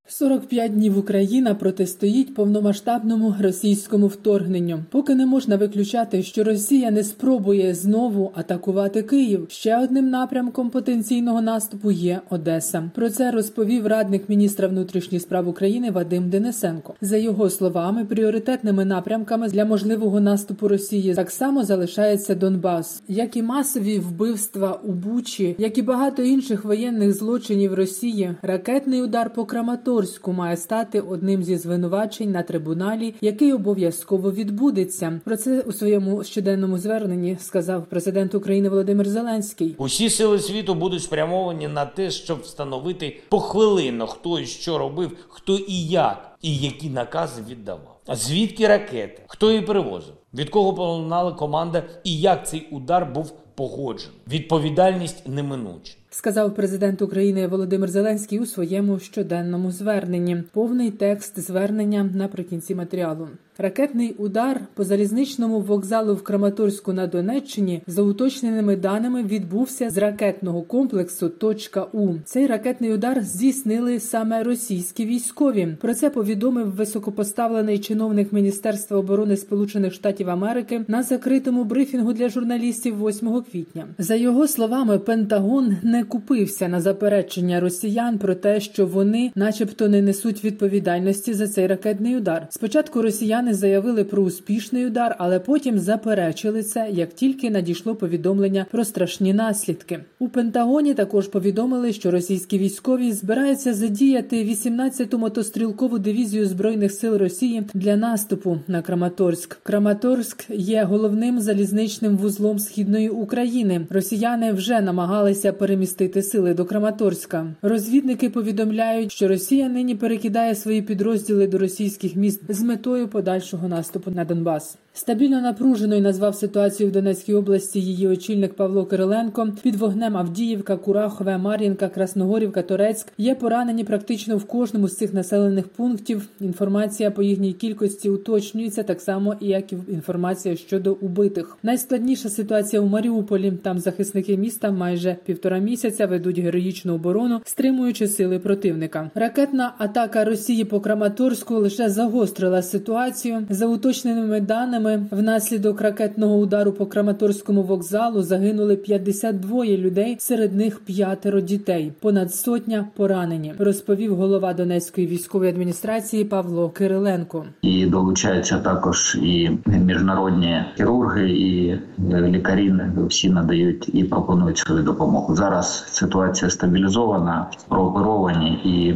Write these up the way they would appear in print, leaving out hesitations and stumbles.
45 днів Україна протистоїть повномасштабному російському вторгненню. Поки не можна виключати, що Росія не спробує знову атакувати Київ. Ще одним напрямком потенційного наступу є Одеса. Про це розповів радник міністра внутрішніх справ України Вадим Денисенко. За його словами, пріоритетними напрямками для можливого наступу Росії так само залишається Донбас. Як і масові вбивства у Бучі, як і багато інших воєнних злочинів Росії, ракетний удар по Краматорську має стати одним зі звинувачень на трибуналі, який обов'язково відбудеться. Про це у своєму щоденному зверненні сказав президент України Володимир Зеленський. Усі сили світу будуть спрямовані на те, щоб встановити похвилинно, хто і що робив, хто і як, і які накази віддавав. А звідки ракети? Хто її перевозив? Від кого полунала команда і як цей удар був погоджений? Відповідальність неминуча. Сказав президент України Володимир Зеленський у своєму щоденному зверненні. Повний текст звернення наприкінці матеріалу. Ракетний удар по залізничному вокзалу в Краматорську на Донеччині за уточненими даними відбувся з ракетного комплексу «Точка-У». Цей ракетний удар здійснили саме російські військові. Про це повідомив високопоставлений чиновник Міністерства оборони Сполучених Штатів Америки на закритому брифінгу для журналістів 8 квітня. За його словами, Пентагон не купився на заперечення росіян про те, що вони начебто не несуть відповідальності за цей ракетний удар. Спочатку росіяни заявили про успішний удар, але потім заперечили це, як тільки надійшло повідомлення про страшні наслідки. У Пентагоні також повідомили, що російські військові збираються задіяти 18-ту мотострілкову дивізію Збройних сил Росії для наступу на Краматорськ. Краматорськ є головним залізничним вузлом Східної України. Росіяни вже намагалися перемістити сили до Краматорська. Розвідники повідомляють, що Росія нині перекидає свої підрозділи до російських міст з метою подальшого наступу на Донбас. Стабільно напруженою назвав ситуацію в Донецькій області її очільник Павло Кириленко. Під вогнем Авдіївка, Курахове, Мар'їнка, Красногорівка, Торецьк. Є поранені практично в кожному з цих населених пунктів. Інформація по їхній кількості уточнюється, так само і як і інформація щодо убитих. Найскладніша ситуація у Маріуполі. Там захисники міста майже 1,5 місяця ведуть героїчну оборону, стримуючи сили противника. Ракетна атака Росії по Краматорську лише загострила ситуацію. За уточненими даними, внаслідок ракетного удару по Краматорському вокзалу загинули 52 людей, серед них 5 дітей. Понад 100 поранені, розповів голова Донецької військової адміністрації Павло Кириленко. І долучаються також і міжнародні хірурги, і лікарі, всі надають і пропонують свою допомогу. Зараз ситуація стабілізована, прооперовані і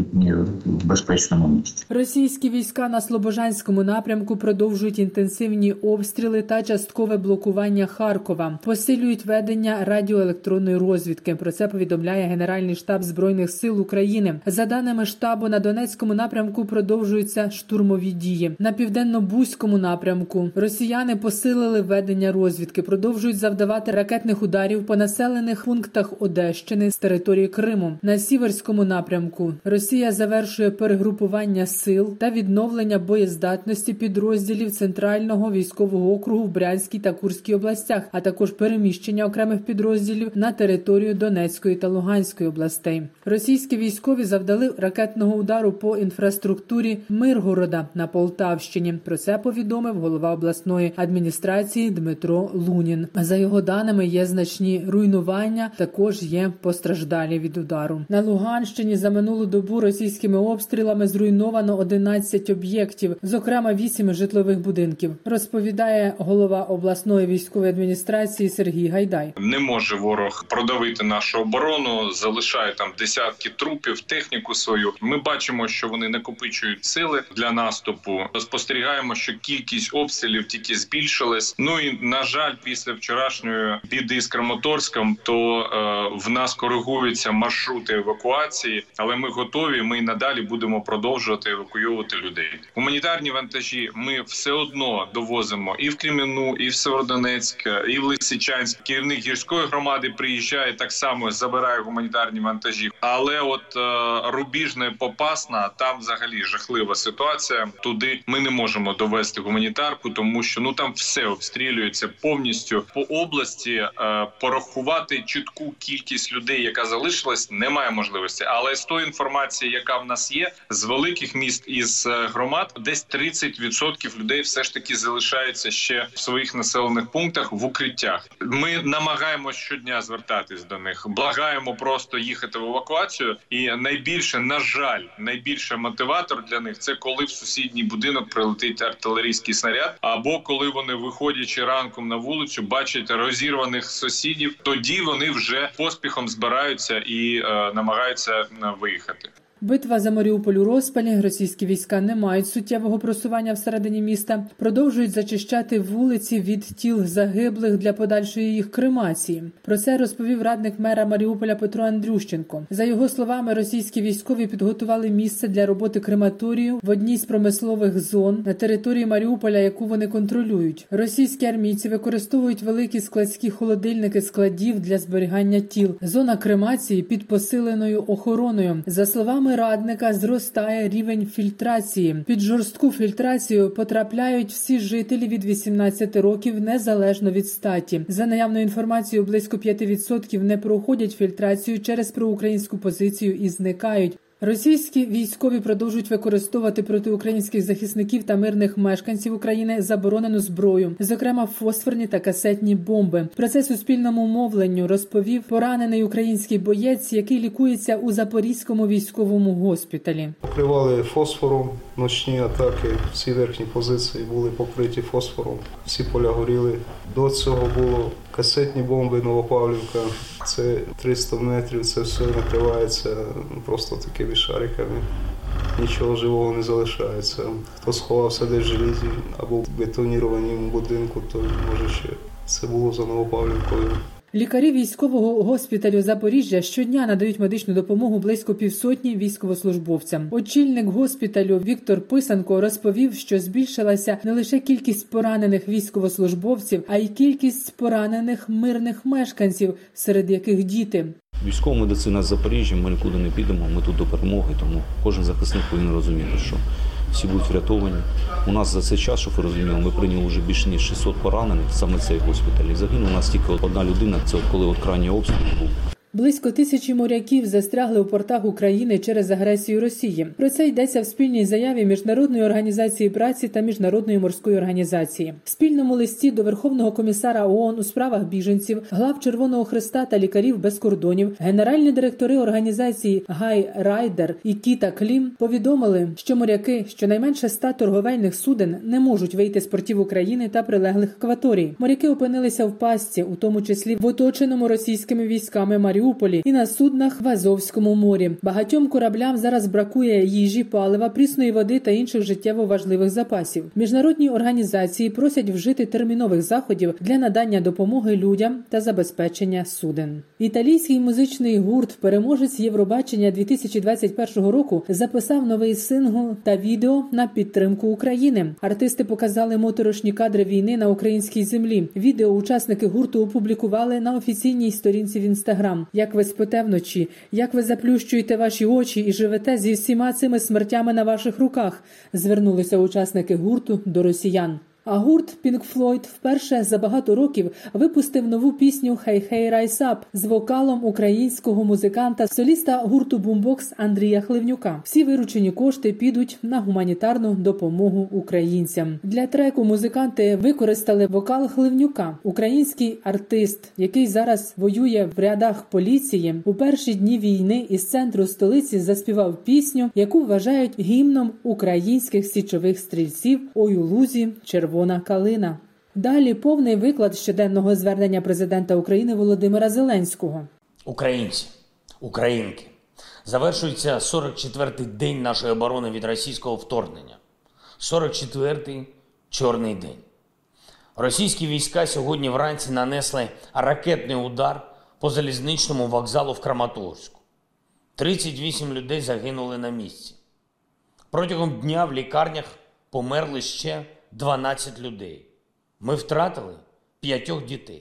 в безпечному місці. Російські війська на Слобожанському напрямку продовжують інтенсивні обстріли та часткове блокування Харкова. Посилюють ведення радіоелектронної розвідки. Про це повідомляє Генеральний штаб Збройних сил України. За даними штабу, на Донецькому напрямку продовжуються штурмові дії. На Південно-Бузькому напрямку росіяни посилили ведення розвідки, продовжують завдавати ракетних ударів по населених пунктах Одещини з території Криму. На Сіверському напрямку Росія завершує перегрупування сил та відновлення боєздатності підрозділів Центрального військового округу в Брянській та Курській областях, а також переміщення окремих підрозділів на територію Донецької та Луганської областей. Російські військові завдали ракетного удару по інфраструктурі Миргорода на Полтавщині. Про це повідомив голова обласної адміністрації Дмитро Лунін. За його даними, є значні руйнування, також є постраждалі від удару. На Луганщині за минулу добу російськими обстрілами зруйновано 11 об'єктів, зокрема 8 житлових будинків, розповідає голова обласної військової адміністрації Сергій Гайдай. Не може ворог продавити нашу оборону, залишає там десятки трупів, техніку свою. Ми бачимо, що вони накопичують сили для наступу. Спостерігаємо, що кількість обстрілів тільки збільшилась. Ну і, на жаль, після вчорашньої біди з Краматорськом, то в нас коригуються маршрути евакуації, але ми готові, ми і надалі будемо продовжувати евакуювати людей. Гуманітарні вантажі ми все одно довозимо і в Кремінну, і в Сєвєродонецьк, і в Лисичанськ. Керівник гірської громади приїжджає, так само забирає гуманітарні вантажі. Але от Рубіжне, Попасна, там взагалі жахлива ситуація. Туди ми не можемо довести гуманітарку, тому що там все обстрілюється повністю по області. Порахувати чітку кількість людей, яка залишилась, немає можливості. Але з тої інформації, яка в нас є, з великих міст і з громад, десь 30% людей все ж таки залишаються ще в своїх населених пунктах в укриттях. Ми намагаємося щодня звертатись до них, благаємо просто їхати в евакуацію. І найбільше мотиватор для них – це коли в сусідній будинок прилетить артилерійський снаряд, або коли вони, виходячи ранком на вулицю, бачать розірваних сусідів, тоді вони вже поспіхом збираються і намагаються виїхати. Битва за Маріуполь у розпалі, російські війська не мають суттєвого просування всередині міста, продовжують зачищати вулиці від тіл загиблих для подальшої їх кремації. Про це розповів радник мера Маріуполя Петро Андрющенко. За його словами, російські військові підготували місце для роботи крематорію в одній з промислових зон на території Маріуполя, яку вони контролюють. Російські армійці використовують великі складські холодильники складів для зберігання тіл. Зона кремації під посиленою охороною. За словами радника, зростає рівень фільтрації. Під жорстку фільтрацію потрапляють всі жителі від 18 років, незалежно від статі. За наявною інформацією, близько 5% не проходять фільтрацію через проукраїнську позицію і зникають. Російські військові продовжують використовувати проти українських захисників та мирних мешканців України заборонену зброю, зокрема фосфорні та касетні бомби. Про це суспільному мовленню розповів поранений український боєць, який лікується у Запорізькому військовому госпіталі. Покривали фосфором, ночні атаки, всі верхні позиції були покриті фосфором, всі поля горіли. До цього було касетні бомби, Новопавлівка, це 300 метрів, це все накривається просто такими шариками. Нічого живого не залишається. Хто сховався десь в желізі або в бетонірованому будинку, то може ще це було за Новопавлівкою. Лікарі військового госпіталю Запоріжжя щодня надають медичну допомогу близько 500 військовослужбовцям. Очільник госпіталю Віктор Писанко розповів, що збільшилася не лише кількість поранених військовослужбовців, а й кількість поранених мирних мешканців, серед яких діти. Військова медицина з Запоріжжя, ми нікуди не підемо, ми тут до перемоги, тому кожен захисник повинен розуміти, що всі будуть врятовані. У нас за цей час, щоб ви розуміли, ми прийняли вже більше ніж 600 поранених, саме цей госпіталь. І загинув у нас тільки одна людина, це коли крайній обстріл був. Близько 1000 моряків застрягли у портах України через агресію Росії. Про це йдеться в спільній заяві Міжнародної організації праці та Міжнародної морської організації. В спільному листі до Верховного комісара ООН у справах біженців, глав Червоного Хреста та лікарів без кордонів, генеральні директори організації Гай Райдер і Кіта Клім повідомили, що моряки щонайменше 100 торговельних суден не можуть вийти з портів України та прилеглих акваторій. Моряки опинилися в пастці, у тому числі в оточеному російськими військами Маріуполі і на суднах в Азовському морі. Багатьом кораблям зараз бракує їжі, палива, прісної води та інших життєво важливих запасів. Міжнародні організації просять вжити термінових заходів для надання допомоги людям та забезпечення суден. Італійський музичний гурт, переможець Євробачення 2021 року, записав новий сингл та відео на підтримку України. Артисти показали моторошні кадри війни на українській землі. Відео учасники гурту опублікували на офіційній сторінці в Інстаграм. Як ви спите вночі, як ви заплющуєте ваші очі і живете зі всіма цими смертями на ваших руках, звернулися учасники гурту до росіян. А гурт Pink Floyd вперше за багато років випустив нову пісню «Hey Hey Rise Up» з вокалом українського музиканта, соліста гурту Boombox Андрія Хливнюка. Всі виручені кошти підуть на гуманітарну допомогу українцям. Для треку музиканти використали вокал Хливнюка. Український артист, який зараз воює в рядах поліції, у перші дні війни із центру столиці заспівав пісню, яку вважають гімном українських січових стрільців «Ой у лузі червона калина». Далі повний виклад щоденного звернення президента України Володимира Зеленського. Українці, українки, завершується 44-й день нашої оборони від російського вторгнення. 44-й чорний день. Російські війська сьогодні вранці нанесли ракетний удар по залізничному вокзалу в Краматорську. 38 людей загинули на місці. Протягом дня в лікарнях померли ще 12 людей. Ми втратили 5 дітей.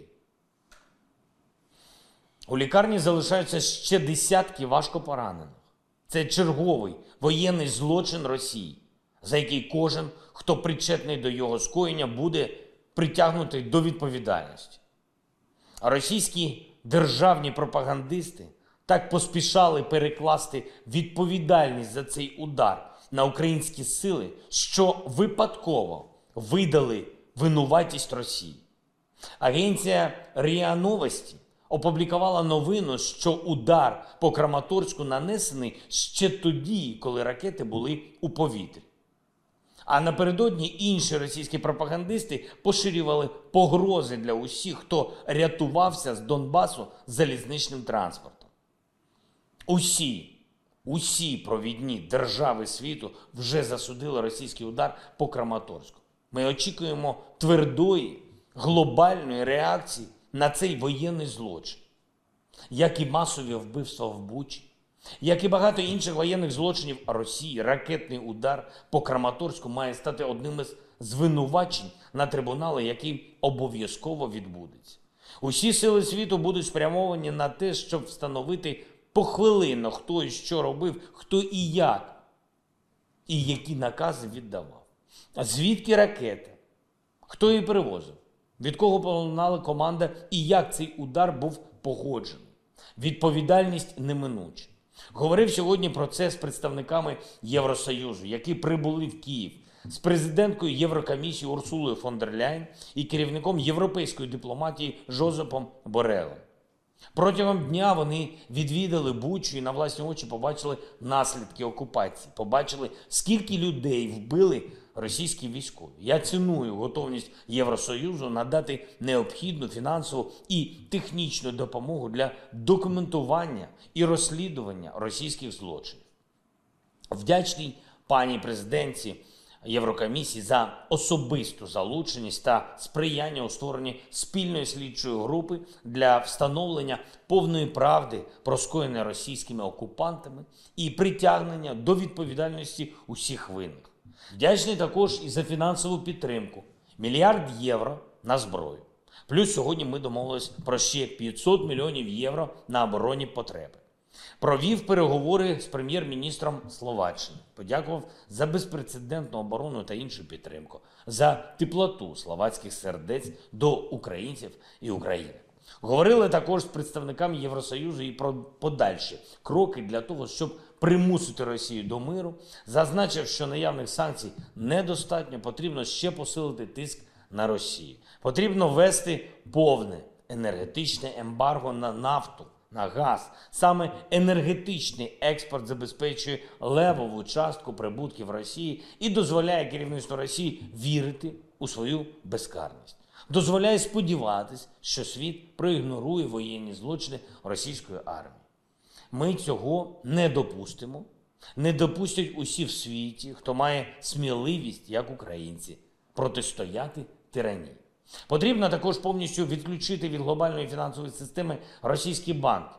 У лікарні залишаються ще десятки важко поранених. Це черговий воєнний злочин Росії. за який кожен, хто причетний до його скоєння, буде притягнутий до відповідальності. А російські державні пропагандисти так поспішали перекласти відповідальність за цей удар на українські сили, що випадково видали винуватість Росії. Агенція РІА Новості опублікувала новину, що удар по Краматорську нанесений ще тоді, коли ракети були у повітрі. А напередодні інші російські пропагандисти поширювали погрози для усіх, хто рятувався з Донбасу залізничним транспортом. Усі провідні держави світу вже засудили російський удар по Краматорську. Ми очікуємо твердої, глобальної реакції на цей воєнний злочин. Як і масові вбивства в Бучі, як і багато інших воєнних злочинів Росії, ракетний удар по Краматорську має стати одним із звинувачень на трибунали, який обов'язково відбудеться. Усі сили світу будуть спрямовані на те, щоб встановити похвилинно, хто і що робив, хто і як, і які накази віддавав. А звідки ракети? Хто її перевозив? Від кого полунала команда і як цей удар був погоджений? Відповідальність неминуча. Говорив сьогодні про це з представниками Євросоюзу, які прибули в Київ, з президенткою Єврокомісії Урсулою фон дер Ляєн і керівником європейської дипломатії Жозепом Борелем. Протягом дня вони відвідали Бучу і на власні очі побачили наслідки окупації, побачили, скільки людей вбили російські військові. Я ціную готовність Євросоюзу надати необхідну фінансову і технічну допомогу для документування і розслідування російських злочинів. Вдячний пані президентці Єврокомісії за особисту залученість та сприяння у створенні спільної слідчої групи для встановлення повної правди про скоєне російськими окупантами і притягнення до відповідальності усіх винних. Вдячний також і за фінансову підтримку – 1 мільярд євро на зброю. Плюс сьогодні ми домовились про ще 500 мільйонів євро на оборонні потреби. Провів переговори з прем'єр-міністром Словаччини. Подякував за безпрецедентну оборону та іншу підтримку, за теплоту словацьких сердець до українців і України. Говорили також з представниками Євросоюзу і про подальші кроки для того, щоб примусити Росію до миру. Зазначив, що наявних санкцій недостатньо, потрібно ще посилити тиск на Росію. Потрібно ввести повне енергетичне ембарго на нафту, на газ. Саме енергетичний експорт забезпечує левову частку прибутків Росії і дозволяє керівництву Росії вірити у свою безкарність. Дозволяє сподіватись, що світ проігнорує воєнні злочини російської армії. Ми цього не допустимо. Не допустять усі в світі, хто має сміливість, як українці, протистояти тиранії. Потрібно також повністю відключити від глобальної фінансової системи російські банки.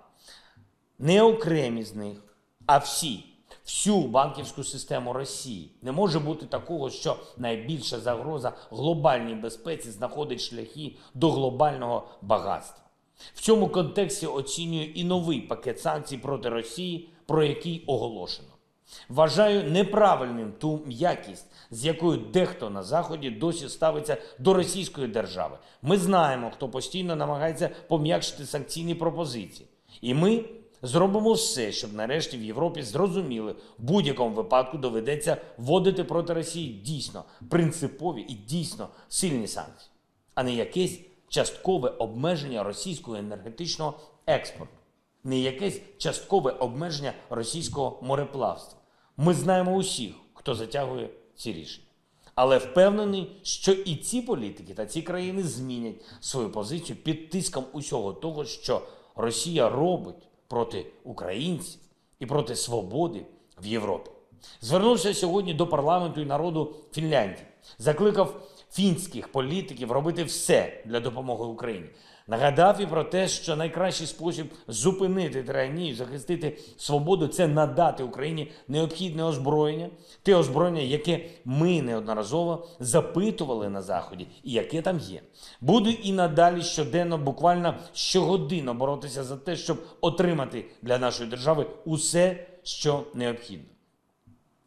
Не окремі з них, а всю банківську систему Росії. Не може бути такого, що найбільша загроза глобальній безпеці знаходить шляхи до глобального багатства. В цьому контексті оцінюю і новий пакет санкцій проти Росії, про який оголошено. Вважаю неправильним ту м'якість, з якою дехто на Заході досі ставиться до російської держави. Ми знаємо, хто постійно намагається пом'якшити санкційні пропозиції. І ми зробимо все, щоб нарешті в Європі зрозуміли, в будь-якому випадку доведеться вводити проти Росії дійсно принципові і дійсно сильні санкції, а не якесь часткове обмеження російського енергетичного експорту, не якесь часткове обмеження російського мореплавства. Ми знаємо усіх, хто затягує ці рішення. Але впевнений, що і ці політики та ці країни змінять свою позицію під тиском усього того, що Росія робить проти українців і проти свободи в Європі. Звернувся сьогодні до парламенту і народу Фінляндії. Закликав фінських політиків робити все для допомоги Україні. Нагадав і про те, що найкращий спосіб зупинити тиранію, захистити свободу – це надати Україні необхідне озброєння, те озброєння, яке ми неодноразово запитували на Заході і яке там є. Буду і надалі щоденно, буквально щогодинно боротися за те, щоб отримати для нашої держави усе, що необхідно.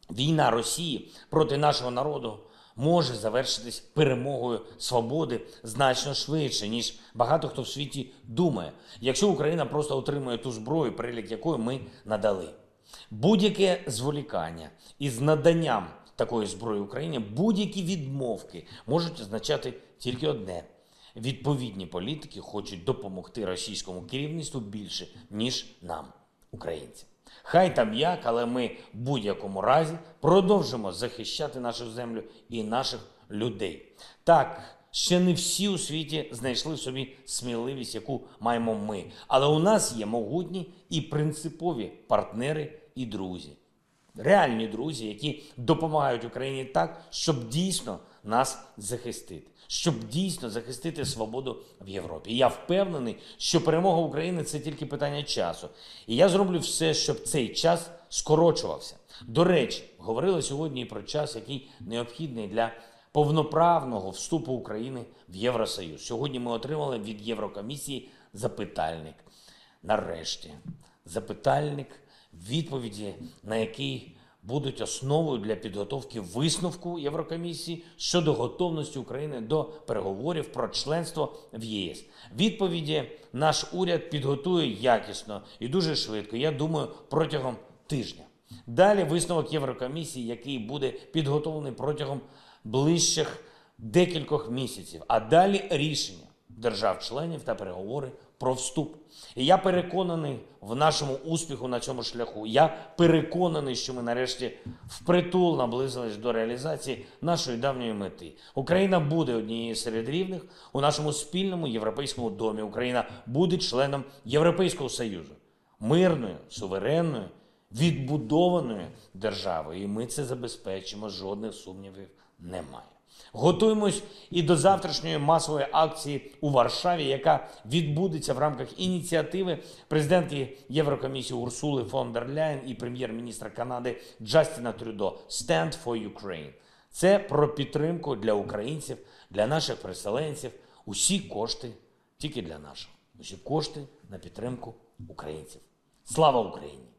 Війна Росії проти нашого народу може завершитись перемогою свободи значно швидше, ніж багато хто в світі думає, якщо Україна просто отримує ту зброю, перелік якої ми надали. Будь-яке зволікання із наданням такої зброї Україні, будь-які відмовки можуть означати тільки одне – відповідні політики хочуть допомогти російському керівництву більше, ніж нам, українцям. Хай там як, але ми в будь-якому разі продовжимо захищати нашу землю і наших людей. Так, ще не всі у світі знайшли в собі сміливість, яку маємо ми. Але у нас є могутні і принципові партнери і друзі. Реальні друзі, які допомагають Україні так, щоб дійсно нас захистити. Щоб дійсно захистити свободу в Європі. І я впевнений, що перемога України – це тільки питання часу. І я зроблю все, щоб цей час скорочувався. До речі, говорили сьогодні і про час, який необхідний для повноправного вступу України в Євросоюз. Сьогодні ми отримали від Єврокомісії запитальник. Нарешті, запитальник, відповіді на який будуть основою для підготовки висновку Єврокомісії щодо готовності України до переговорів про членство в ЄС. Відповіді наш уряд підготує якісно і дуже швидко, я думаю, протягом тижня. Далі висновок Єврокомісії, який буде підготовлений протягом ближчих декількох місяців, а далі рішення держав-членів та переговори про вступ. І я переконаний в нашому успіху на цьому шляху. Я переконаний, що ми нарешті впритул наблизились до реалізації нашої давньої мети. Україна буде однією серед рівних у нашому спільному європейському домі. Україна буде членом Європейського Союзу. Мирною, суверенною, відбудованою державою. І ми це забезпечимо, жодних сумнівів немає. Готуємось і до завтрашньої масової акції у Варшаві, яка відбудеться в рамках ініціативи президентки Єврокомісії Урсули фон дер Ляєн і прем'єр-міністра Канади Джастіна Трюдо «Stand for Ukraine». Це про підтримку для українців, для наших переселенців. Усі кошти тільки для наших. Усі кошти на підтримку українців. Слава Україні!